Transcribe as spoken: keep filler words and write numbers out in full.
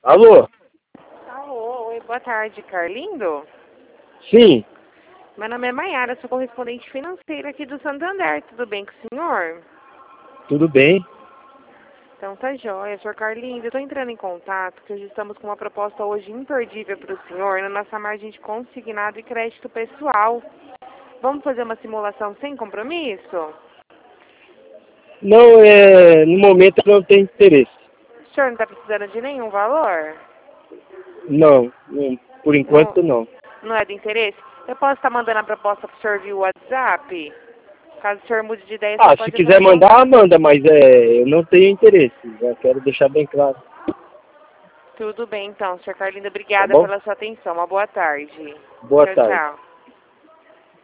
Alô? Alô, oi, boa tarde, Carlindo. Sim, Meu nome é Maiara, sou correspondente financeira aqui do Santander. Tudo bem com o senhor? tudo bem. Então tá jóia, senhor Carlindo. Eu tô entrando em contato porque hoje estamos com uma proposta hoje imperdível para o senhor na nossa margem de consignado e crédito pessoal. Vamos fazer uma simulação sem compromisso? Não, é, no momento eu não tenho interesse. O senhor não está precisando de nenhum valor? Não, não, por Não, enquanto não. não é de interesse? Eu posso estar mandando a proposta para o senhor via WhatsApp? Caso o senhor mude de ideia, o senhor Ah, se pode quiser entrar em mandar, contato. manda, mas é, eu não tenho interesse. Já quero deixar bem claro. Tudo bem, então, senhor Carlindo. Tá Obrigada bom? pela sua atenção. Uma boa tarde. Boa Tchau, tarde. tchau.